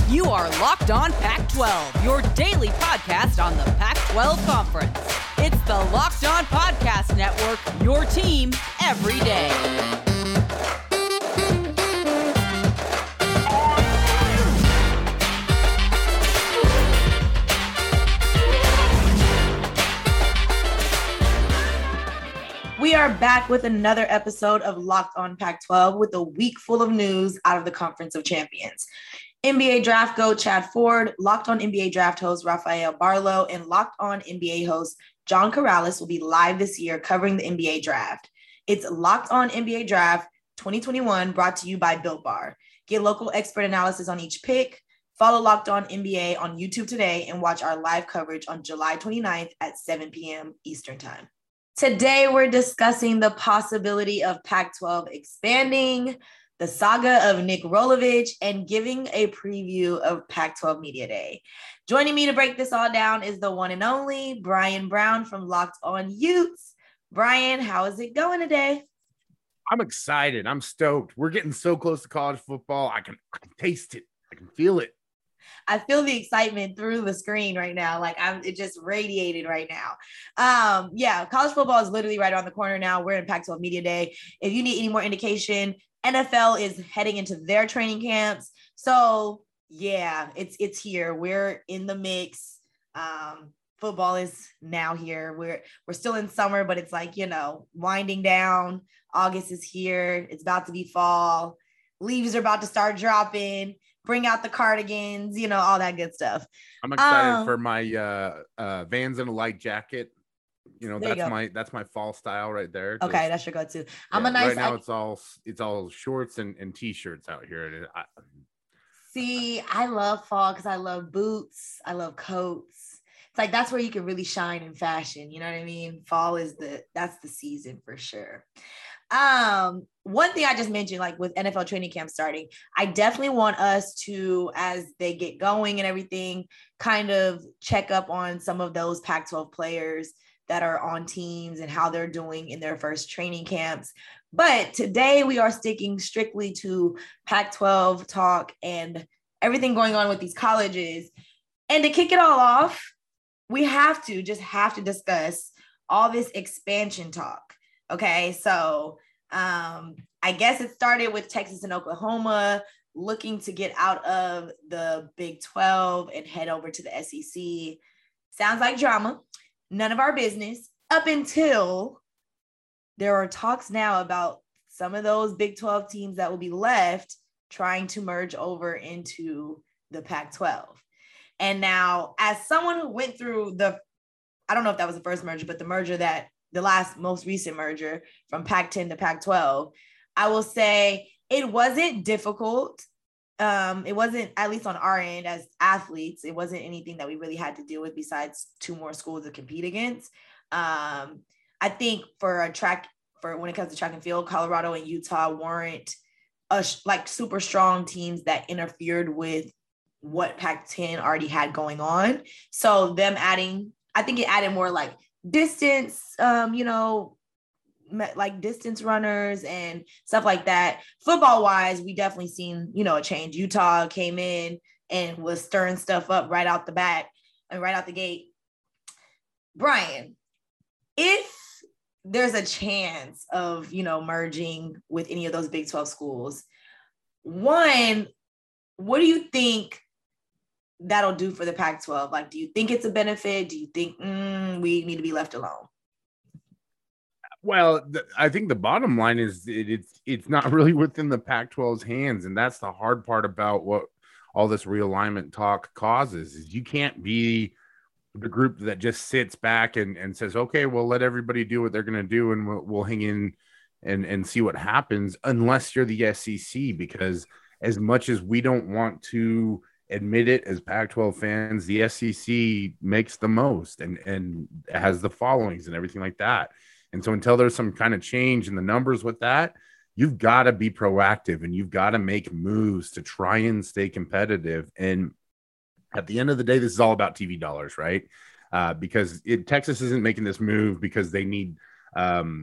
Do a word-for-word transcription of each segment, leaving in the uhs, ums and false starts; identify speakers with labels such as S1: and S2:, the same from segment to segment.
S1: You are Locked On Pac twelve, your daily podcast on the Pac twelve Conference. It's the Locked On Podcast Network, your team every day.
S2: We are back with another episode of Locked On Pac twelve with a week full of news out of the Conference of Champions. N B A draft GOAT Chad Ford, Locked On N B A draft host Rafael Barlow, and Locked On N B A host John Corrales will be live this year covering the N B A draft. It's Locked On N B A Draft twenty twenty-one, brought to you by Built Bar. Get local expert analysis on each pick. Follow Locked On N B A on YouTube today and watch our live coverage on July twenty-ninth at seven p.m. Eastern Time. Today, we're discussing the possibility of Pac twelve expanding, the saga of Nick Rolovich, and giving a preview of Pac twelve Media Day. Joining me to break this all down is the one and only Brian Brown from Locked On Utes. Brian, how is it going today?
S3: I'm excited. I'm stoked. We're getting so close to college football. I can, I can taste it. I can feel it.
S2: I feel the excitement through the screen right now. Like I'm, it just radiated right now. Um, yeah, college football is literally right around the corner now. We're in Pac twelve Media Day. If you need any more indication, N F L is heading into their training camps. So yeah, it's, it's here. We're in the mix. Um, football is now here. We're, we're still in summer, but it's like, you know, winding down. August is here. It's about to be fall. Leaves are about to start dropping. Bring out the cardigans, you know, all that good stuff.
S3: I'm excited
S2: um,
S3: for my uh, uh, Vans and a light jacket. You know, that's you my that's my fall style right there.
S2: Okay,
S3: Just,
S2: that's your go-to.
S3: Yeah,
S2: I'm a nice.
S3: Right now,
S2: I,
S3: it's all it's all shorts and, and t-shirts out here. I,
S2: see, I love fall because I love boots. I love coats. It's like that's where you can really shine in fashion. You know what I mean? Fall is the that's the season for sure. Um, one thing I just mentioned, like with N F L training camp starting, I definitely want us to, as they get going and everything, kind of check up on some of those Pac twelve players that are on teams and how they're doing in their first training camps. But today we are sticking strictly to Pac twelve talk and everything going on with these colleges. And to kick it all off, we have to just have to discuss all this expansion talk. Okay, so um, I guess it started with Texas and Oklahoma looking to get out of the Big twelve and head over to the S E C. Sounds like drama. None of our business up until there are talks now about some of those Big twelve teams that will be left trying to merge over into the Pac twelve. And now, as someone who went through the, I don't know if that was the first merger, but the merger that the last most recent merger from Pac ten to Pac twelve, I will say it wasn't difficult. Um, it wasn't, at least on our end as athletes, it wasn't anything that we really had to deal with besides two more schools to compete against. Um, I think for a track, for when it comes to track and field, Colorado and Utah weren't a, like super strong teams that interfered with what Pac ten already had going on. So them adding, I think it added more like distance, um, you know, like distance runners and stuff like that. Football wise, we definitely seen, you know, a change. Utah came in and was stirring stuff up right out the bat and right out the gate. Brian, if there's a chance of, you know, merging with any of those Big twelve schools, one, what do you think that'll do for the Pac twelve? Like, do you think it's a benefit? Do you think mm, we need to be left alone?
S3: Well, th- I think the bottom line is it, it's it's not really within the Pac twelve's hands, and that's the hard part about what all this realignment talk causes. Is you can't be the group that just sits back and, and says, okay, we'll let everybody do what they're going to do, and we'll, we'll hang in and and see what happens, unless you're the S E C, because as much as we don't want to admit it as Pac twelve fans, the S E C makes the most and, and has the followings and everything like that. And so until there's some kind of change in the numbers with that, you've got to be proactive and you've got to make moves to try and stay competitive. And at the end of the day, this is all about T V dollars, right? Uh, because it, Texas isn't making this move because they need um,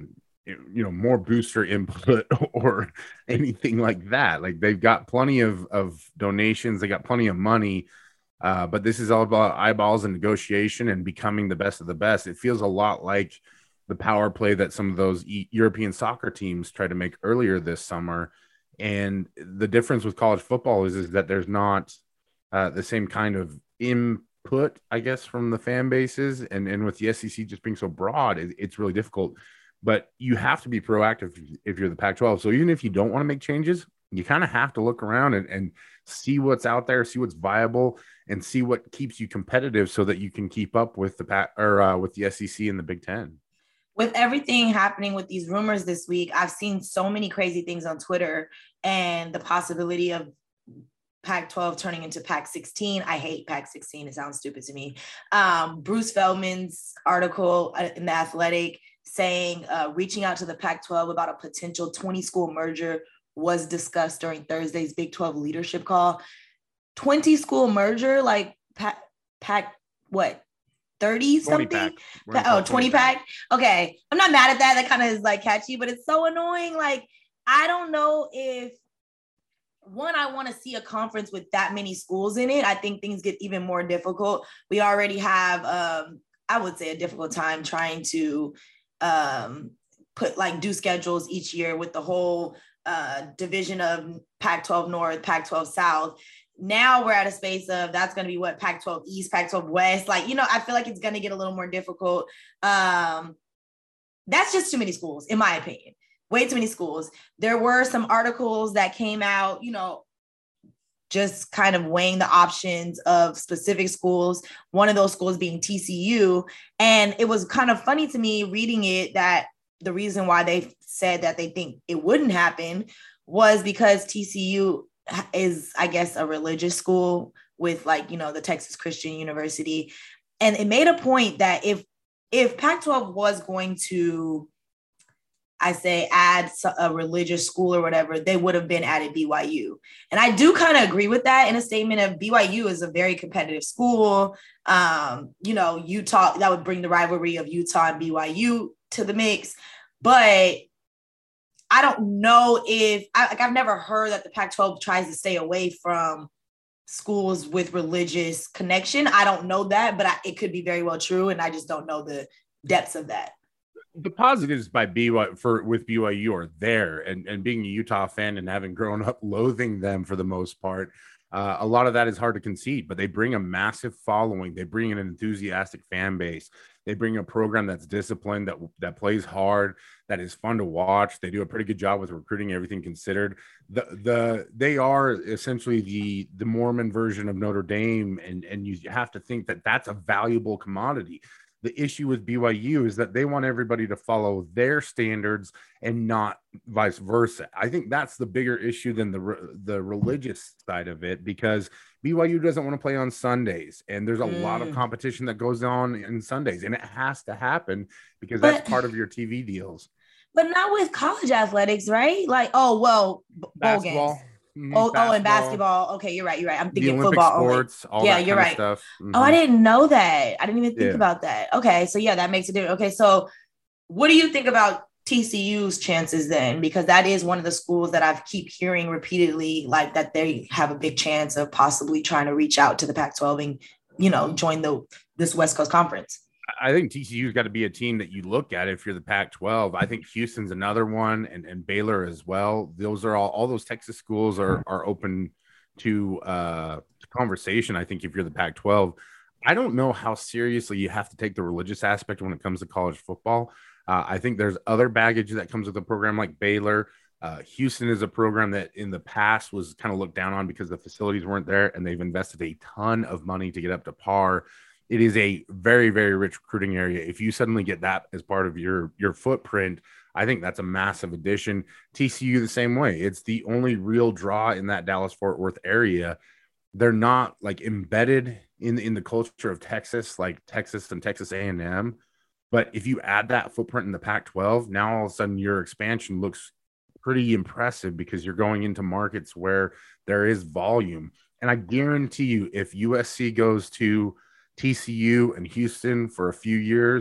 S3: you know, more booster input or anything like that. Like they've got plenty of, of donations. They got plenty of money. Uh, but this is all about eyeballs and negotiation and becoming the best of the best. It feels a lot like the power play that some of those e- European soccer teams tried to make earlier this summer. And the difference with college football is, is that there's not uh, the same kind of input, I guess, from the fan bases. And, and with the S E C just being so broad, it, it's really difficult. But you have to be proactive if you're the Pac twelve. So even if you don't want to make changes, you kind of have to look around and, and see what's out there, see what's viable, and see what keeps you competitive so that you can keep up with the Pac or uh, with the S E C and the Big Ten.
S2: With everything happening with these rumors this week, I've seen so many crazy things on Twitter and the possibility of Pac twelve turning into Pac sixteen. I hate Pac sixteen. It sounds stupid to me. Um, Bruce Feldman's article in The Athletic saying uh, reaching out to the Pac twelve about a potential twenty school merger was discussed during Thursday's Big twelve leadership call. twenty school merger, like Pac, Pac what, thirty something?
S3: Pack.
S2: Oh, twenty pack. Okay. I'm not mad at that. That kind of is like catchy, but it's so annoying. Like, I don't know if one, I want to see a conference with that many schools in it. I think things get even more difficult. We already have, um, I would say, a difficult time trying to um, put like do schedules each year with the whole uh, division of Pac twelve North, Pac twelve South. Now we're at a space of that's going to be what Pac twelve East, Pac twelve West. Like, you know, I feel like it's going to get a little more difficult. Um, that's just too many schools, in my opinion. Way too many schools. There were some articles that came out, you know, just kind of weighing the options of specific schools, one of those schools being T C U. And it was kind of funny to me reading it that the reason why they said that they think it wouldn't happen was because T C U is, I guess, a religious school with like, you know, the Texas Christian University. And it made a point that if, if Pac twelve was going to, I say, add a religious school or whatever, they would have been added B Y U. And I do kind of agree with that in a statement of B Y U is a very competitive school. Um, you know, Utah, that would bring the rivalry of Utah and B Y U to the mix. But I don't know if, I, like, I've never heard that the Pac twelve tries to stay away from schools with religious connection. I don't know that, but I, it could be very well true. And I just don't know the depths of that.
S3: The positives by B Y U for with B Y U are there, and, and being a Utah fan and having grown up loathing them for the most part, uh, a lot of that is hard to concede. But they bring a massive following. They bring an enthusiastic fan base. They bring a program that's disciplined, that that plays hard, that is fun to watch. They do a pretty good job with recruiting, everything considered. The the they are essentially the the Mormon version of Notre Dame, and and you have to think that that's a valuable commodity. The issue with B Y U is that they want everybody to follow their standards and not vice versa. I think that's the bigger issue than the the religious side of it, because B Y U doesn't want to play on Sundays, and there's a mm. lot of competition that goes on in Sundays, and it has to happen because but, that's part of your T V deals.
S2: But not with college athletics, right? Like, oh, well, bowl
S3: basketball.
S2: games. Oh, oh, and basketball. Okay, you're right. You're right. I'm thinking
S3: Olympic
S2: football.
S3: Sports,
S2: only.
S3: All
S2: yeah,
S3: that
S2: you're
S3: kind
S2: right.
S3: Of stuff. Mm-hmm.
S2: Oh, I didn't know that. I didn't even think
S3: yeah.
S2: about that. Okay, so yeah, that makes a difference. Okay, so what do you think about T C U's chances then? Because that is one of the schools that I keep hearing repeatedly, like that they have a big chance of possibly trying to reach out to the Pac twelve and, you know, join the this West Coast Conference.
S3: I think T C U's got to be a team that you look at if you're the Pac twelve. I think Houston's another one, and, and Baylor as well. Those are all all those Texas schools are are open to uh, conversation. I think if you're the Pac twelve, I don't know how seriously you have to take the religious aspect when it comes to college football. Uh, I think there's other baggage that comes with a program like Baylor. Uh, Houston is a program that in the past was kind of looked down on because the facilities weren't there, and they've invested a ton of money to get up to par. It is a very, very rich recruiting area. If you suddenly get that as part of your, your footprint, I think that's a massive addition. T C U the same way. It's the only real draw in that Dallas-Fort Worth area. They're not like embedded in, in the culture of Texas, like Texas and Texas A and M. But if you add that footprint in the Pac twelve, now all of a sudden your expansion looks pretty impressive because you're going into markets where there is volume. And I guarantee you, if U S C goes to T C U and Houston for a few years,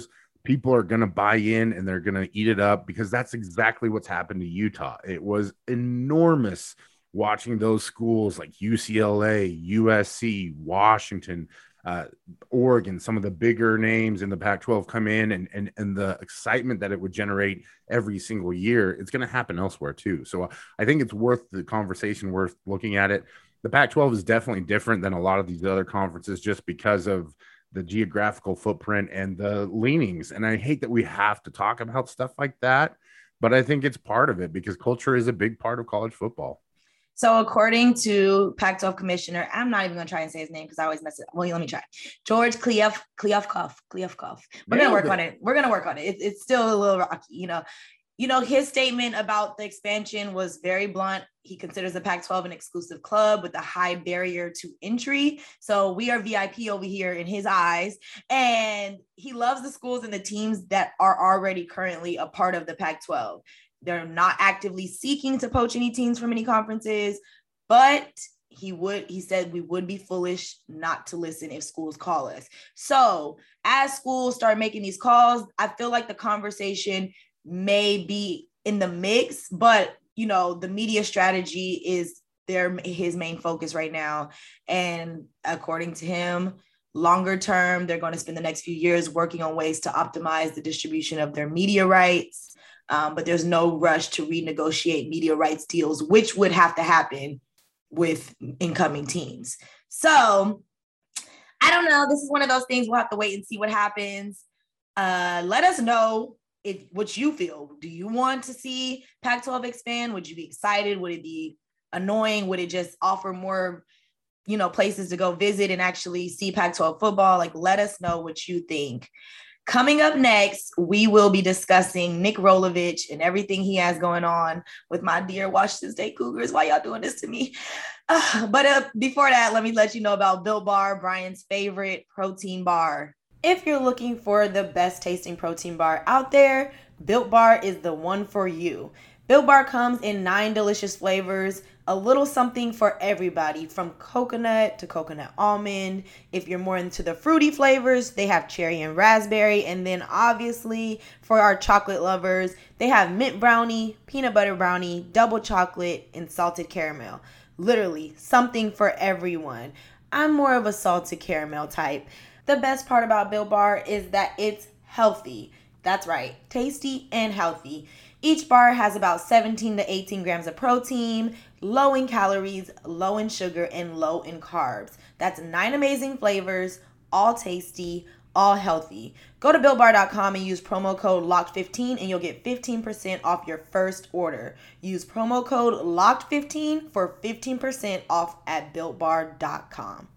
S3: people are going to buy in and they're going to eat it up, because that's exactly what's happened to Utah. It was enormous watching those schools like U C L A, U S C, Washington, uh, Oregon, some of the bigger names in the Pac twelve come in, and, and, and the excitement that it would generate every single year. It's going to happen elsewhere too. So I think it's worth the conversation, worth looking at it. The Pac twelve is definitely different than a lot of these other conferences just because of the geographical footprint and the leanings. And I hate that we have to talk about stuff like that, but I think it's part of it because culture is a big part of college football.
S2: So according to Pac twelve commissioner, I'm not even going to try and say his name because I always mess it up. Well, let me try. George Kliaf, Kliavkoff, Kliavkoff. We're going to work on it. We're going to work on it. it. It's still a little rocky, you know. You know, his statement about the expansion was very blunt. He considers the Pac twelve an exclusive club with a high barrier to entry. So we are V I P over here in his eyes. And he loves the schools and the teams that are already currently a part of the Pac twelve. They're not actively seeking to poach any teams from any conferences, but he would, he said we would be foolish not to listen if schools call us. So as schools start making these calls, I feel like the conversation may be in the mix, but you know, the media strategy is their his main focus right now. And according to him, longer term, they're going to spend the next few years working on ways to optimize the distribution of their media rights. Um, but there's no rush to renegotiate media rights deals, which would have to happen with incoming teams. So I don't know. This is one of those things we'll have to wait and see what happens. Uh, let us know if what you feel. Do you want to see Pac twelve expand? Would you be excited? Would it be annoying? Would it just offer more, you know, places to go visit and actually see Pac twelve football? Like, let us know what you think. Coming up next, we will be discussing Nick Rolovich and everything he has going on with my dear Washington State Cougars. Why y'all doing this to me? Uh, but uh, before that, let me let you know about Built Bar, Brian's favorite protein bar. If you're looking for the best tasting protein bar out there, Built Bar is the one for you. Built Bar comes in nine delicious flavors, a little something for everybody, from coconut to coconut almond. If you're more into the fruity flavors, they have cherry and raspberry. And then obviously for our chocolate lovers, they have mint brownie, peanut butter brownie, double chocolate, and salted caramel. Literally something for everyone. I'm more of a salted caramel type. The best part about Built Bar is that it's healthy. That's right, tasty and healthy. Each bar has about seventeen to eighteen grams of protein, low in calories, low in sugar, and low in carbs. That's nine amazing flavors, all tasty, all healthy. Go to built bar dot com and use promo code locked fifteen and you'll get fifteen percent off your first order. Use promo code locked fifteen for fifteen percent off at built bar dot com.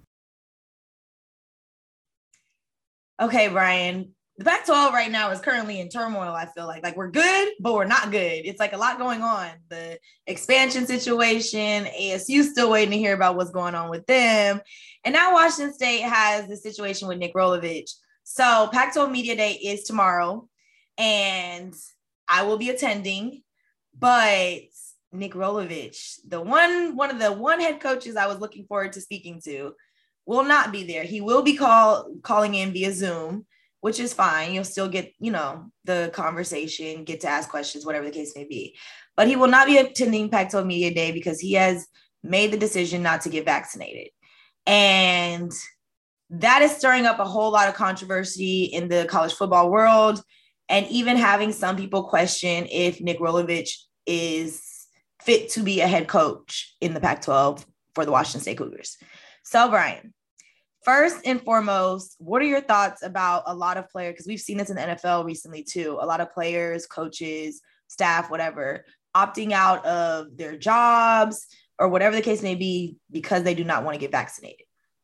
S2: Okay, Brian. The Pac twelve right now is currently in turmoil, I feel like. Like, we're good, but we're not good. It's like a lot going on. The expansion situation, A S U still waiting to hear about what's going on with them. And now Washington State has the situation with Nick Rolovich. So Pac twelve Media Day is tomorrow, and I will be attending. But Nick Rolovich, the one, one of the one head coaches I was looking forward to speaking to, will not be there. He will be call, calling in via Zoom, which is fine. You'll still get, you know, the conversation, get to ask questions, whatever the case may be. But he will not be attending Pac twelve Media Day because he has made the decision not to get vaccinated. And that is stirring up a whole lot of controversy in the college football world, and even having some people question if Nick Rolovich is fit to be a head coach in the Pac twelve for the Washington State Cougars. So, Brian, first and foremost, what are your thoughts about a lot of players, because we've seen this in the N F L recently too, a lot of players, coaches, staff, whatever, opting out of their jobs or whatever the case may be because they do not want to get vaccinated?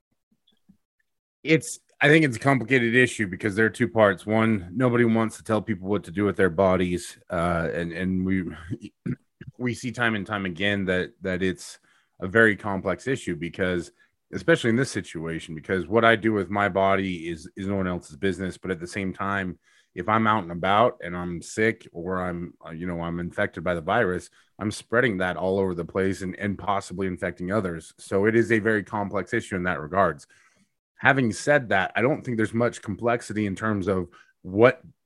S3: It's, I think it's a complicated issue because there are two parts. One, nobody wants to tell people what to do with their bodies. Uh, and, and we, we see time and time again that, that it's a very complex issue because, especially in this situation, because what I do with my body is, is no one else's business. But at the same time, if I'm out and about and I'm sick or I'm, you know, I'm infected by the virus, I'm spreading that all over the place and, and possibly infecting others. So it is a very complex issue in that regards. Having said that, I don't think there's much complexity in terms of what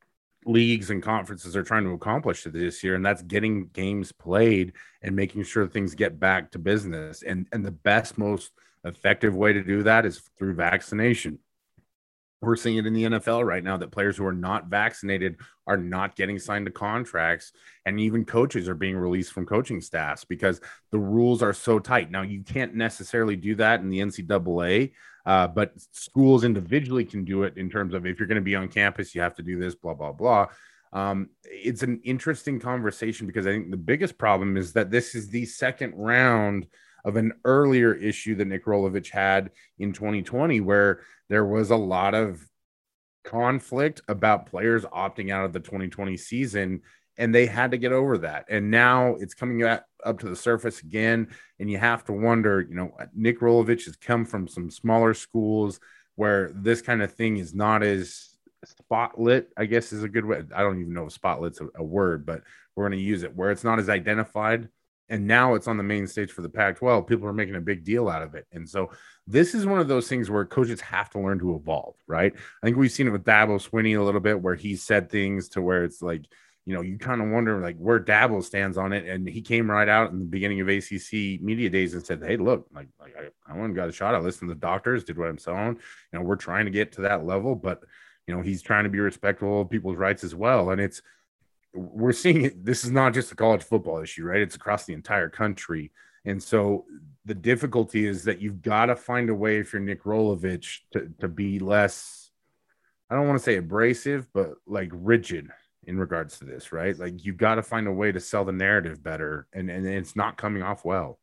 S3: leagues and conferences are trying to accomplish this year, and that's getting games played and making sure things get back to business. And and the best, most effective way to do that is through vaccination. We're seeing it in the N F L right now that players who are not vaccinated are not getting signed to contracts, and even coaches are being released from coaching staffs because the rules are so tight. Now, you can't necessarily do that in the N C double A, uh, but schools individually can do it in terms of if you're going to be on campus, you have to do this, blah, blah, blah. Um, it's an interesting conversation because I think the biggest problem is that this is the second round of an earlier issue that Nick Rolovich had in twenty twenty, where there was a lot of conflict about players opting out of the twenty twenty season, and they had to get over that. And now it's coming up to the surface again, and you have to wonder, you know, Nick Rolovich has come from some smaller schools where this kind of thing is not as spotlit, I guess is a good way. I don't even know if spotlight's a, a word, but we're going to use it, where it's not as identified. And now it's on the main stage for the Pac twelve. People are making a big deal out of it. And so this is one of those things where coaches have to learn to evolve, right? I think we've seen it with Dabo Swinney a little bit, where he said things to where it's like, you know, you kind of wonder like where Dabo stands on it. And he came right out in the beginning of A C C media days and said, hey, look, like, like I, I went and got a shot. I listened to the doctors, did what I'm saying. You know, we're trying to get to that level, but, you know, he's trying to be respectful of people's rights as well. And it's, we're seeing it. This is not just a college football issue, right? It's across the entire country. And so the difficulty is that you've got to find a way for Nick Rolovich to, to be less, I don't want to say abrasive, but like rigid in regards to this, right? Like you've got to find a way to sell the narrative better. And, and it's not coming off well.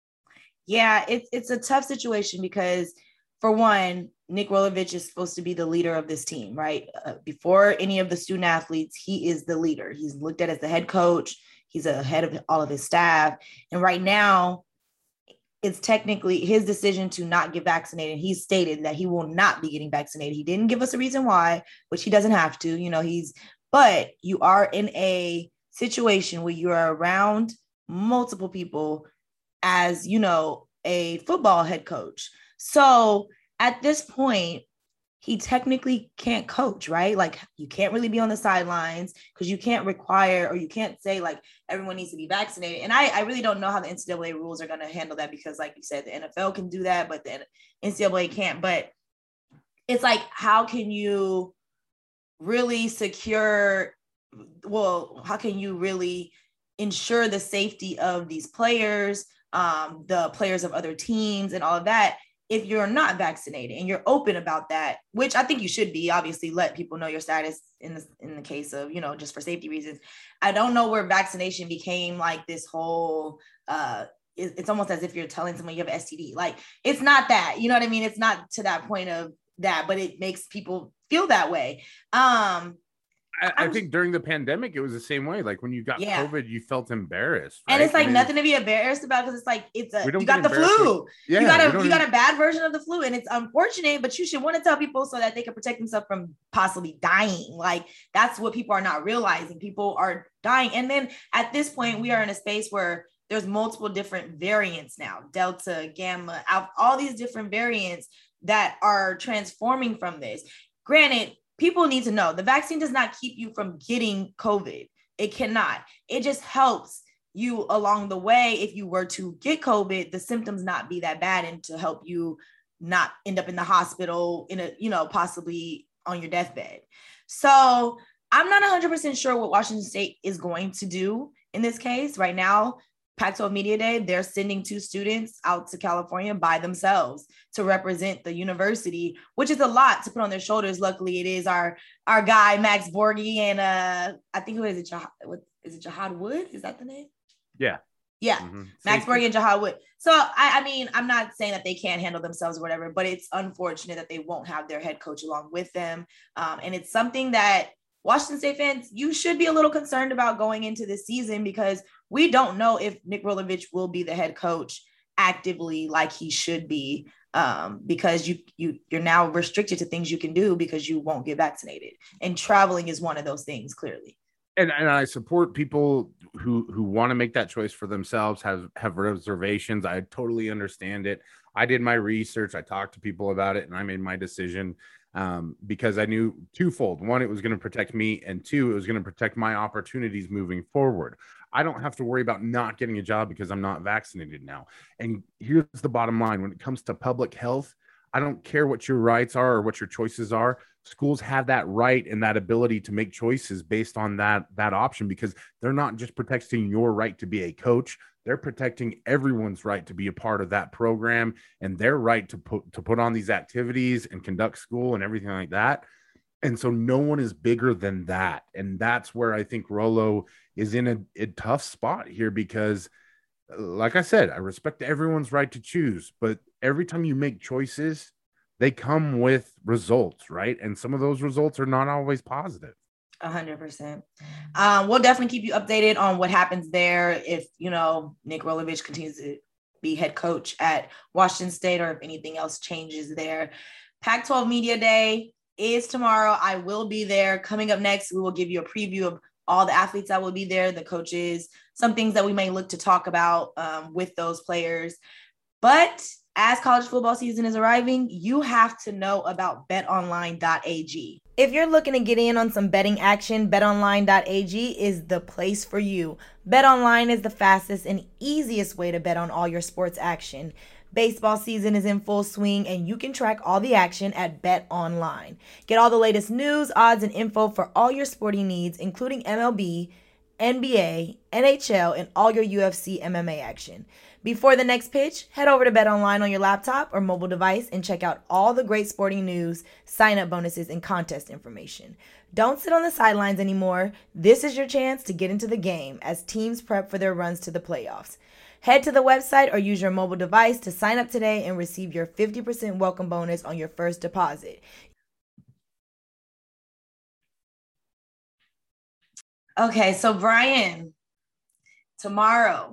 S2: Yeah, it's it's a tough situation because, for one, Nick Rolovich is supposed to be the leader of this team, right? Uh, before any of the student athletes, he is the leader. He's looked at as the head coach. He's a head of all of his staff. And right now, it's technically his decision to not get vaccinated. He's stated that he will not be getting vaccinated. He didn't give us a reason why, which he doesn't have to. You know, he's, but you are in a situation where you are around multiple people as, you know, a football head coach. So at this point, he technically can't coach, right? Like you can't really be on the sidelines because you can't require, or you can't say like everyone needs to be vaccinated. And I, I really don't know how the N C double A rules are going to handle that because like you said, the N F L can do that, but the N C double A can't. But it's like, how can you really secure, well, how can you really ensure the safety of these players, um, the players of other teams and all of that, if you're not vaccinated and you're open about that, which I think you should be, obviously let people know your status in the, in the case of, you know, just for safety reasons. I don't know where vaccination became like this whole, uh, it, it's almost as if you're telling someone you have an S T D. Like, it's not that, you know what I mean? It's not to that point of that, but it makes people feel that way. Um,
S3: I, I think during the pandemic, it was the same way. Like when you got yeah. COVID, you felt embarrassed. Right?
S2: And it's like
S3: and
S2: nothing to be embarrassed about because it's like, it's a, you got the flu. With, yeah, you got a, you even... got a bad version of the flu and it's unfortunate, but you should want to tell people so that they can protect themselves from possibly dying. Like that's what people are not realizing. People are dying. And then at this point, we are in a space where there's multiple different variants now, Delta, Gamma, all these different variants that are transforming from this. Granted, people need to know the vaccine does not keep you from getting COVID. It cannot. It just helps you along the way. If you were to get COVID, the symptoms not be that bad and to help you not end up in the hospital in a, you know, possibly on your deathbed. So I'm not one hundred percent sure what Washington State is going to do in this case. Right now, Pac twelve Media Day, they're sending two students out to California by themselves to represent the university, which is a lot to put on their shoulders. Luckily, it is our our guy, Max Borghi, and uh, I think, who is it? Jah- what, is it Jahad Wood? Is that the name?
S3: Yeah.
S2: Yeah. Mm-hmm. Max Borghi and Jahad Wood. So, I, I mean, I'm not saying that they can't handle themselves or whatever, but it's unfortunate that they won't have their head coach along with them. Um, and it's something that Washington State fans, you should be a little concerned about going into this season because we don't know if Nick Rolovich will be the head coach actively like he should be, um, because you, you, you're now restricted to things you can do because you won't get vaccinated. And traveling is one of those things, clearly.
S3: And, and I support people who who want to make that choice for themselves have have reservations. I totally understand it. I did my research. I talked to people about it, and I made my decision um, because I knew twofold. One, it was going to protect me, and two, it was going to protect my opportunities moving forward. I don't have to worry about not getting a job because I'm not vaccinated now. And here's the bottom line. When it comes to public health, I don't care what your rights are or what your choices are. Schools have that right and that ability to make choices based on that, that option, because they're not just protecting your right to be a coach. They're protecting everyone's right to be a part of that program and their right to put, to put on these activities and conduct school and everything like that. And so no one is bigger than that. And that's where I think Rolo is in a, a tough spot here, because like I said, I respect everyone's right to choose, but every time you make choices, they come with results, right? And some of those results are not always positive.
S2: A hundred percent. Um, we'll definitely keep you updated on what happens there. If, you know, Nick Rolovich continues to be head coach at Washington State, or if anything else changes there. Pac twelve Media Day is tomorrow. I will be there. Coming up next, we will give you a preview of all the athletes that will be there, the coaches, some things that we may look to talk about um, with those players. But as college football season is arriving, you have to know about bet online dot a g. If you're looking to get in on some betting action, bet online dot a g is the place for you. BetOnline is the fastest and easiest way to bet on all your sports action. Baseball season is in full swing, and you can track all the action at BetOnline. Get all the latest news, odds, and info for all your sporting needs, including M L B, N B A, N H L, and all your U F C M M A action. Before the next pitch, head over to BetOnline on your laptop or mobile device and check out all the great sporting news, sign-up bonuses, and contest information. Don't sit on the sidelines anymore. This is your chance to get into the game as teams prep for their runs to the playoffs. Head to the website or use your mobile device to sign up today and receive your fifty percent welcome bonus on your first deposit. Okay, so Brian, tomorrow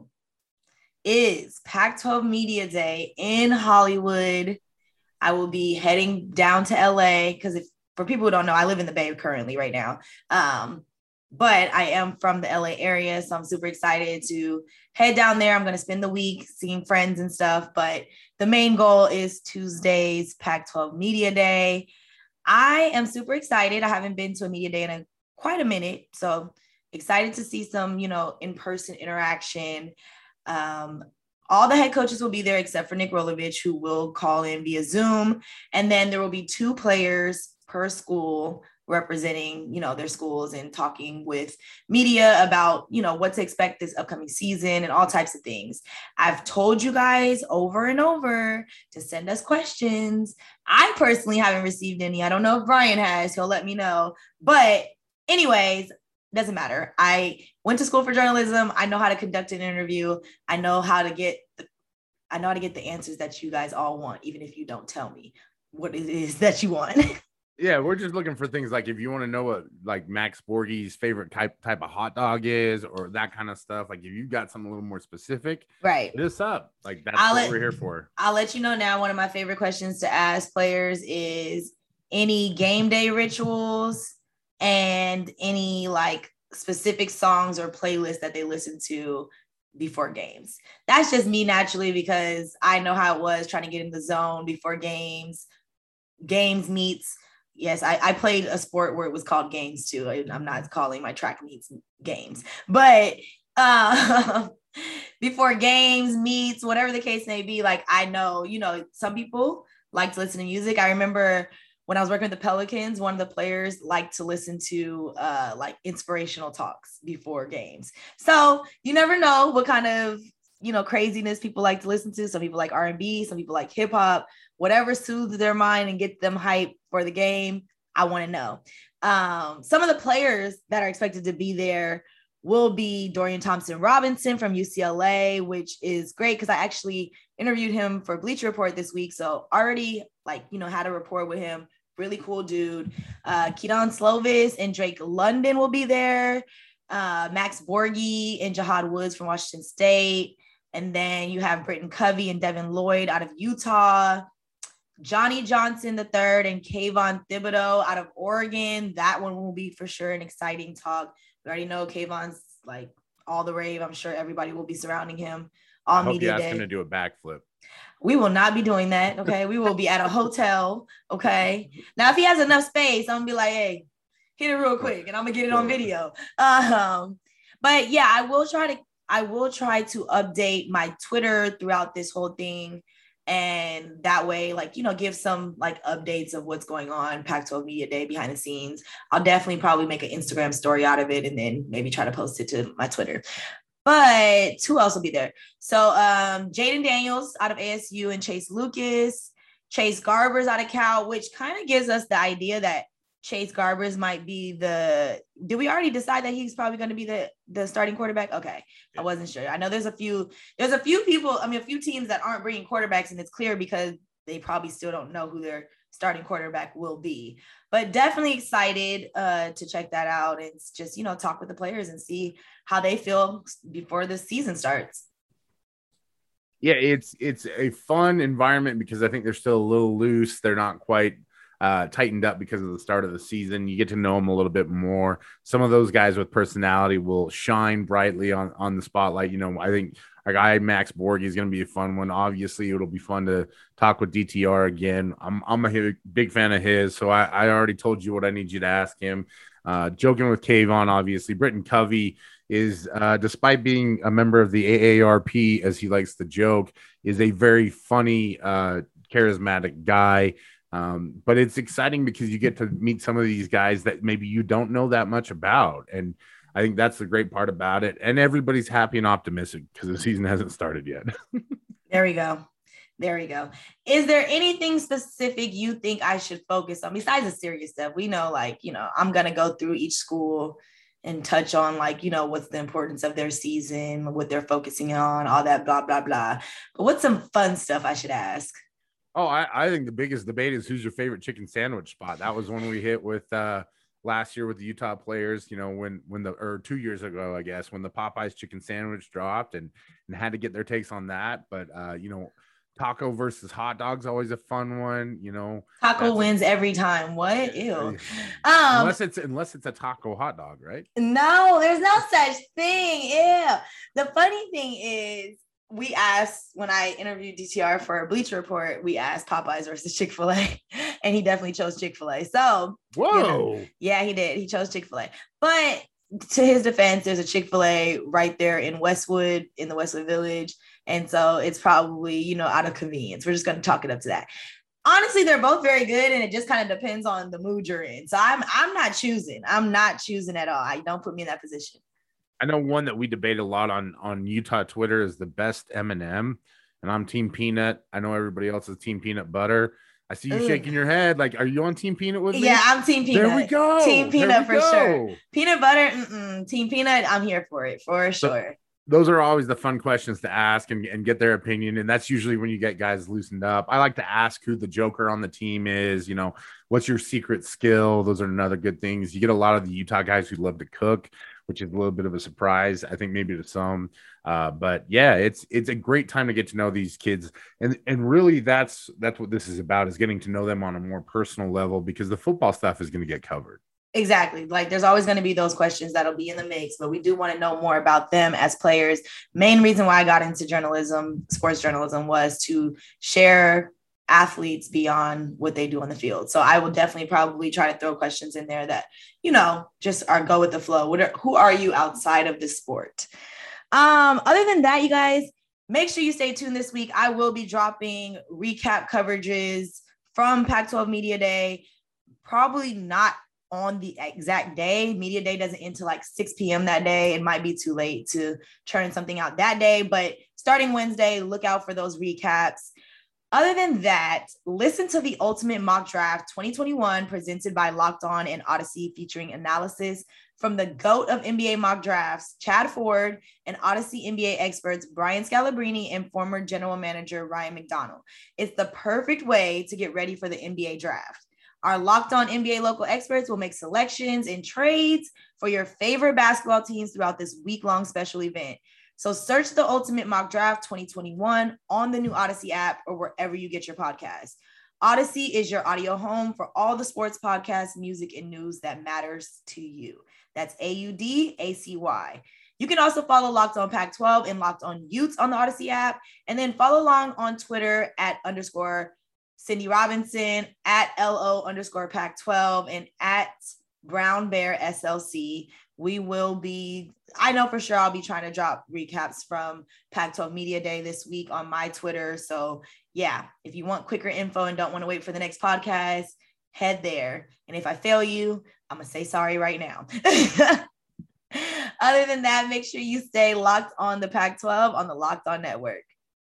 S2: is Pac twelve Media Day in Hollywood. I will be heading down to L A because if for people who don't know, I live in the Bay currently right now. Um, but I am from the L A area, so I'm super excited to head down there. I'm going to spend the week seeing friends and stuff, but the main goal is Tuesday's Pac twelve Media Day. I am super excited. I haven't been to a media day in a, quite a minute, so excited to see some, you know, in-person interaction. Um, all the head coaches will be there except for Nick Rolovich, who will call in via Zoom. And then there will be two players per school representing, you know, their schools and talking with media about, you know, what to expect this upcoming season and all types of things. I've told you guys over and over to send us questions. I personally haven't received any. I don't know if Brian has. He'll let me know. But anyways, doesn't matter. I went to school for journalism. I know how to conduct an interview. I know how to get the, I know how to get the answers that you guys all want, even if you don't tell me what it is that you want.
S3: Yeah, we're just looking for things like if you want to know what like Max Borghi's favorite type type of hot dog is, or that kind of stuff. Like if you got something a little more specific,
S2: right?
S3: Hit us up. Like that's
S2: I'll
S3: what
S2: let,
S3: we're here for.
S2: I'll let you know now. One of my favorite questions to ask players is any game day rituals and any like specific songs or playlists that they listen to before games. That's just me naturally, because I know how it was trying to get in the zone before games, games meets. Yes, I, I played a sport where it was called games too. I, I'm not calling my track meets games, but uh, before games, meets, whatever the case may be, like I know, you know, some people like to listen to music. I remember when I was working with the Pelicans, one of the players liked to listen to uh, like inspirational talks before games. So you never know what kind of, you know, craziness people like to listen to. Some people like R and B, some people like hip hop, whatever soothes their mind and get them hyped for the game. I want to know. Um, some of the players that are expected to be there will be Dorian Thompson-Robinson from U C L A, which is great because I actually interviewed him for Bleacher Report this week. So already like, you know, had a rapport with him. Really cool dude. Uh, Kedon Slovis and Drake London will be there. Uh, Max Borghi and Jahad Woods from Washington State. And then you have Britton Covey and Devin Lloyd out of Utah. Johnny Johnson the third and Kayvon Thibodeau out of Oregon. That one will be for sure an exciting talk. We already know Kayvon's like all the rave. I'm sure everybody will be surrounding him all
S3: I hope
S2: media
S3: you ask
S2: day.
S3: him to do a backflip.
S2: We will not be doing that. Okay. We will be at a hotel. Okay. Now, if he has enough space, I'm gonna be like, hey, hit it real quick and I'm gonna get it on video. Um, but yeah, I will try to, I will try to update my Twitter throughout this whole thing. And that way, like, you know, give some like updates of what's going on Pac twelve Media Day behind the scenes. I'll definitely probably make an Instagram story out of it and then maybe try to post it to my Twitter. But who else will be there? So um, Jaden Daniels out of A S U and Chase Lucas, Chase Garbers out of Cal, which kind of gives us the idea that Chase Garbers might be the, did we already decide that he's probably going to be the, the starting quarterback? Okay. I wasn't sure. I know there's a few, there's a few people, I mean, a few teams that aren't bringing quarterbacks, and it's clear because they probably still don't know who their starting quarterback will be, but definitely excited uh, to check that out and just, you know, talk with the players and see how they feel before the season starts.
S3: Yeah, it's, it's a fun environment because I think they're still a little loose. They're not quite uh, tightened up because of the start of the season. You get to know them a little bit more. Some of those guys with personality will shine brightly on, on the spotlight. You know, I think our guy, Max Borg, is going to be a fun one. Obviously, it'll be fun to talk with D T R again. I'm, I'm a big fan of his, so I, I already told you what I need you to ask him. Uh, joking with Kayvon, obviously. Britton Covey is, uh, despite being a member of the A A R P, as he likes to joke, is a very funny, uh, charismatic guy. Um, but it's exciting because you get to meet some of these guys that maybe you don't know that much about. And I think that's the great part about it. And everybody's happy and optimistic because the season hasn't started yet.
S2: There we go. There we go. Is there anything specific you think I should focus on besides the serious stuff? We know, like, you know, I'm going to go through each school and touch on, like, you know, what's the importance of their season, what they're focusing on, all that, blah, blah, blah. But what's some fun stuff I should ask?
S3: Oh, I, I think the biggest debate is who's your favorite chicken sandwich spot. That was one we hit with uh, last year with the Utah players, you know, when, when the, or two years ago, I guess, when the Popeyes chicken sandwich dropped and, and had to get their takes on that. But, uh, you know, taco versus hot dog's always a fun one, you know.
S2: Taco wins a, every time. What? Ew. Um,
S3: unless it's, unless it's a taco hot dog, right?
S2: No, there's no such thing. Ew. The funny thing is, we asked, when I interviewed D T R for a Bleacher Report, we asked Popeyes versus Chick-fil-A, and he definitely chose Chick-fil-A. So,
S3: whoa,
S2: you know, yeah, he did. He chose Chick-fil-A. But to his defense, there's a Chick-fil-A right there in Westwood, in the Westwood Village. And so it's probably, you know, out of convenience. We're just going to chalk it up to that. Honestly, they're both very good, and it just kind of depends on the mood you're in. So I'm I'm not choosing. I'm not choosing at all. I don't put me in that position.
S3: I know one that we debate a lot on, on Utah Twitter is the best M and M, and I'm Team Peanut. I know everybody else is Team Peanut Butter. I see you Ugh. shaking your head. Like, are you on Team Peanut with me?
S2: Yeah, I'm Team Peanut.
S3: There we go.
S2: Team Peanut for
S3: go.
S2: sure. Peanut Butter, mm-mm. Team Peanut, I'm here for it, for sure.
S3: So, those are always the fun questions to ask and, and get their opinion. And that's usually when you get guys loosened up. I like to ask who the joker on the team is. You know, what's your secret skill? Those are another good things. You get a lot of the Utah guys who love to cook, which is a little bit of a surprise, I think, maybe to some. Uh, but yeah, it's it's a great time to get to know these kids. And and really that's that's what this is about, is getting to know them on a more personal level, because the football stuff is going to get covered.
S2: Exactly. Like, there's always going to be those questions that'll be in the mix, but we do want to know more about them as players. Main reason why I got into journalism, sports journalism, was to share athletes beyond what they do on the field. So I will definitely probably try to throw questions in there that, you know, just are go with the flow. What are, who are you outside of the sport? Um, other than that, you guys, make sure you stay tuned this week. I will be dropping recap coverages from Pac twelve Media Day, probably not on the exact day. Media Day doesn't end till like six p.m. that day. It might be too late to churn something out that day, but starting Wednesday, look out for those recaps. Other than that, listen to the Ultimate Mock Draft twenty twenty-one presented by Locked On and Odyssey, featuring analysis from the GOAT of N B A mock drafts, Chad Ford, and Odyssey N B A experts Brian Scalabrine and former general manager Ryan McDonald. It's the perfect way to get ready for the N B A draft. Our Locked On N B A local experts will make selections and trades for your favorite basketball teams throughout this week-long special event. So search the Ultimate Mock Draft twenty twenty-one on the new Odyssey app or wherever you get your podcasts. Odyssey is your audio home for all the sports podcasts, music, and news that matters to you. That's A U D A C Y. You can also follow Locked On Pac twelve and Locked On Utes on the Odyssey app. And then follow along on Twitter at underscore Cindy Robinson, at L O underscore Pac twelve, and at Brown Bear S L C. We will be, I know for sure I'll be trying to drop recaps from Pac twelve Media Day this week on my Twitter. So yeah, if you want quicker info and don't want to wait for the next podcast, head there. And if I fail you, I'm going to say sorry right now. Other than that, make sure you stay locked on the Pac twelve on the Locked On Network.